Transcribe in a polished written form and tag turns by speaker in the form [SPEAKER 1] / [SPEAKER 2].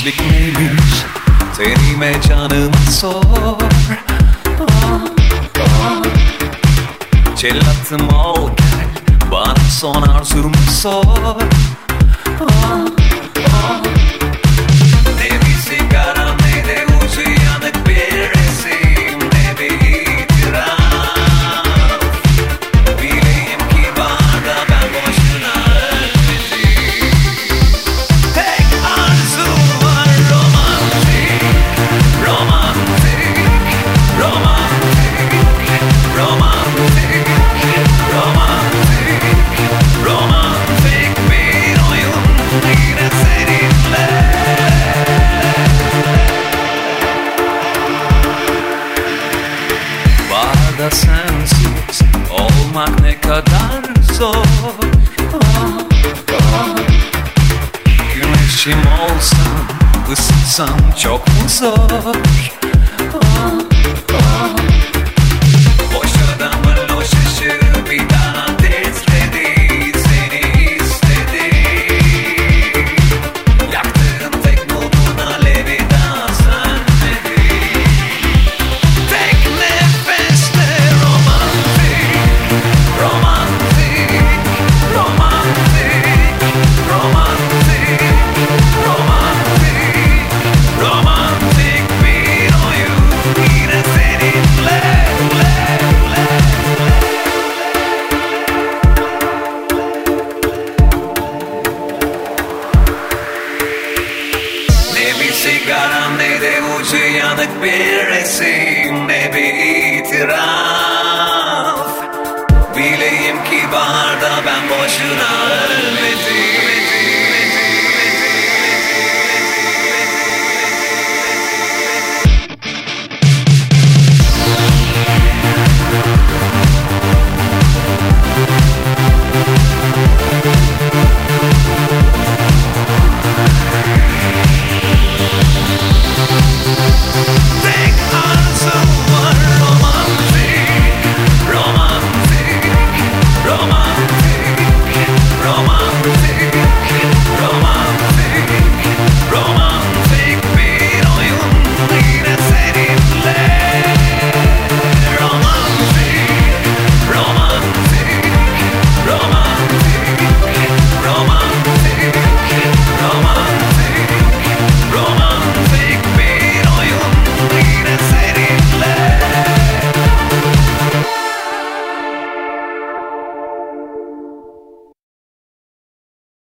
[SPEAKER 1] gençlik neymiş, tenime canımı sor. Cellatım ol gel, bana son arzumu sor. Ne bir sigara ne de ucu yanık bir resim, ne bir itiraf. Bileyim ki barda ben boşuna ölmedim. Tek arzum var romantik, romantik, romantik, romantik, romantik, romantik bir oyun yine seninle. Barda sensiz olmak ne kadar zor. Güneşim olsam, ısıtsam çok mu zor? Boş adamın o şaşı bir daha tezledi, seni istedi. Yaktığın tek mumun alevi daha sönmedi. Tek nefeste romantik, romantik, romantik, romantik, romantik, romantik bir oyun yine seninle. Ne bir sigara ne de ucu yanık bir resim, ne bir itiraf. Bileyim ki baharda ben boşuna ölmedim.